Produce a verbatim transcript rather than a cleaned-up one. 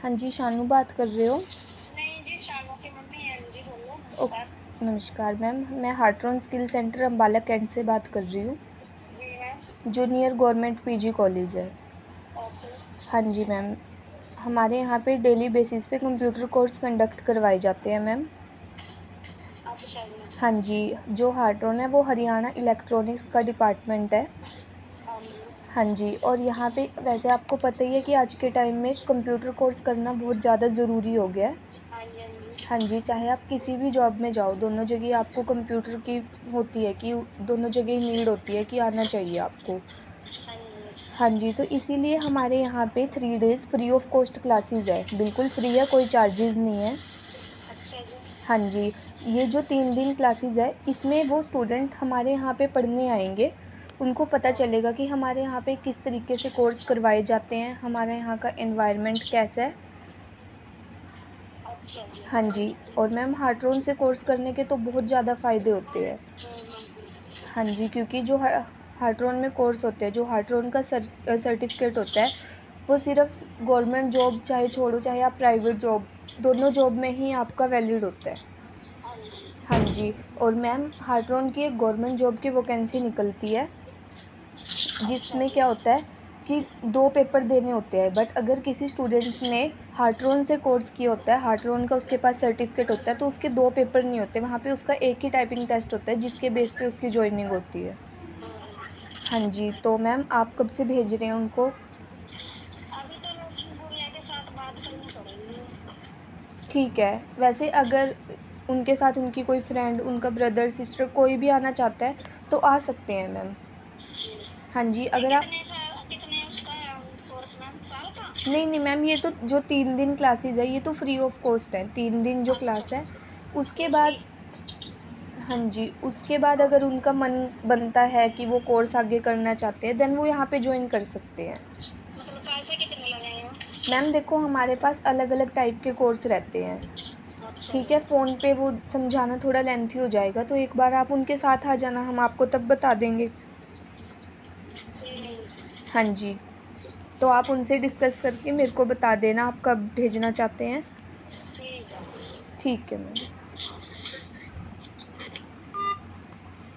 हाँ जी, शानू बात कर रहे हो? नहीं जी, शानू की मम्मी है जी, बोलो। ओ, नमस्कार। नमस्कार मैम, मैं Hartron skill centre Ambala cantt से बात कर रही हूँ, जी मैम। जो नियर गवर्नमेंट पीजी कॉलेज है। ओके। हाँ जी मैम, हमारे यहाँ पे डेली बेसिस पे कंप्यूटर कोर्स कंडक्ट करवाए जाते हैं मैम। अच्छा जी। हाँ जी, जो हार्ट्रॉन है वो हरियाणा इलेक्ट्रॉनिक्स का डिपार्टमेंट है। हाँ जी। हाँ जी, और यहाँ पे वैसे आपको पता ही है कि आज के टाइम में कंप्यूटर कोर्स करना बहुत ज़्यादा ज़रूरी हो गया है। हाँ जी, हाँ जी। हाँ जी, चाहे आप किसी भी जॉब में जाओ, दोनों जगह आपको कंप्यूटर की होती है कि दोनों जगह नीड होती है कि आना चाहिए आपको। हाँ जी। हाँ जी, तो इसीलिए हमारे यहाँ पे three days free of cost classes है, बिल्कुल फ्री है, कोई चार्जेस नहीं है। अच्छा जी। हाँ जी, ये जो तीन दिन क्लासेस है, इसमें वो स्टूडेंट हमारे यहाँ पे पढ़ने आएंगे, उनको पता चलेगा कि हमारे यहाँ पे किस तरीके से कोर्स करवाए जाते हैं, हमारे यहाँ का एनवायरनमेंट कैसा है। अच्छा जी। हाँ जी, और मैम हार्ट्रॉन से कोर्स करने के तो बहुत ज़्यादा फ़ायदे होते हैं। हाँ जी, क्योंकि जो हा हार्ट्रॉन में कोर्स होते हैं, जो हार्ट्रॉन का सर अ, सर्टिफ़िकेट होता है, वो सिर्फ़ गवर्नमेंट जॉब चाहे छोड़ो, चाहे आप प्राइवेट जॉब, दोनों जॉब में ही आपका वैलिड होता है। हाँ जी। हाँ जी, और मैम हार्ट्रॉन की एक गवर्नमेंट जॉब की वैकेंसी निकलती है, अच्छा जिसमें जी। क्या होता है कि दो पेपर देने होते हैं, बट अगर किसी स्टूडेंट ने हार्ट्रॉन से कोर्स किया होता है, हार्ट्रॉन का उसके पास सर्टिफ़िकेट होता है, तो उसके दो पेपर नहीं होते, वहाँ पे उसका एक ही टाइपिंग टेस्ट होता है, जिसके बेस पे उसकी जॉइनिंग होती है। हाँ जी, तो मैम आप कब से भेज रहे हैं उनको? अभी तो लड़की गुड़िया के साथ बात करनी पड़ेगी। ठीक है, वैसे अगर उनके साथ उनकी कोई फ्रेंड, उनका ब्रदर, सिस्टर कोई भी आना चाहता है, तो आ सकते हैं मैम। हाँ जी, ये अगर आप कितने साल कितने उसका है कोर्स मैम, साल का? नहीं, नहीं मैम, ये तो जो तीन दिन क्लासेस है, ये तो फ्री ऑफ कॉस्ट है, तीन दिन जो अच्छा, क्लास है, उसके ये बाद फ्री। हाँ जी, उसके बाद अगर उनका मन बनता है कि वो कोर्स आगे करना चाहते हैं, देन वो यहाँ पे जॉइन कर सकते हैं। मतलब पैसे कितने लगेंगे? मैम देखो, हमारे पास अलग-अलग टाइप के कोर्स रहते हैं, अच्छा ठीक है? जी। फ़ोन पे वो समझाना थोड़ा लेंथी हो जाएगा, तो एक बार आप उनके साथ आ जाना, हम आपको तब बता देंगे। ठीक। हाँ जी, तो आप उनसे डिस्कस करके मेरे को बता देना आप कब भेजना चाहते हैं। ठीक है। ठीक है मैम।